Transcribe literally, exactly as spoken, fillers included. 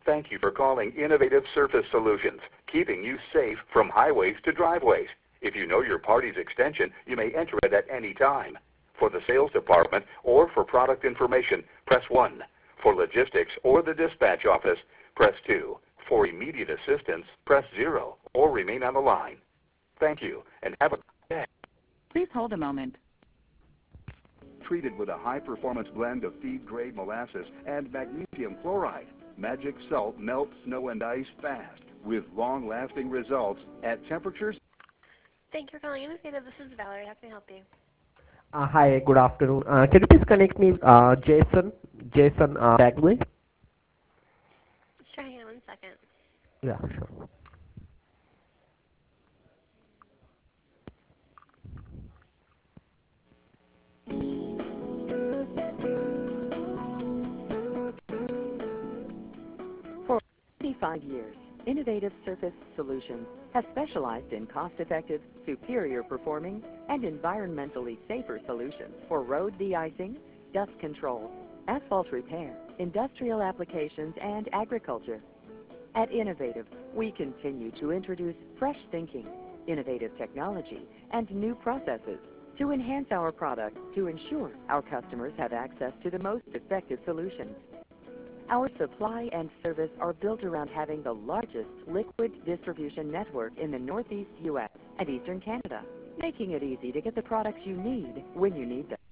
Thank you for calling Innovative Surface Solutions, keeping you safe from highways to driveways. If you know your party's extension, you may enter it at any time. For the sales department or for product information, press one. For logistics or the dispatch office, press two. For immediate assistance, press zero or remain on the line. Thank you and have a good day. Please hold a moment. Treated with a high-performance blend of feed-grade molasses and magnesium chloride, Magic Salt melts snow and ice fast with long-lasting results at temperatures. Thank you for calling Innovative. This is Valerie. How can I help you? Uh, hi, good afternoon. Uh, can you please connect me, uh, Jason, Jason uh, Bagley? Sure, hang on one second. Yeah, sure. For fifty-five years, Innovative Surface Solutions has specialized in cost-effective, superior performing, and environmentally safer solutions for road de-icing, dust control, asphalt repair, industrial applications, and agriculture. At Innovative, we continue to introduce fresh thinking, innovative technology, and new processes to enhance our products to ensure our customers have access to the most effective solutions. Our supply and service are built around having the largest liquid distribution network in the Northeast U S and Eastern Canada, making it easy to get the products you need when you need them.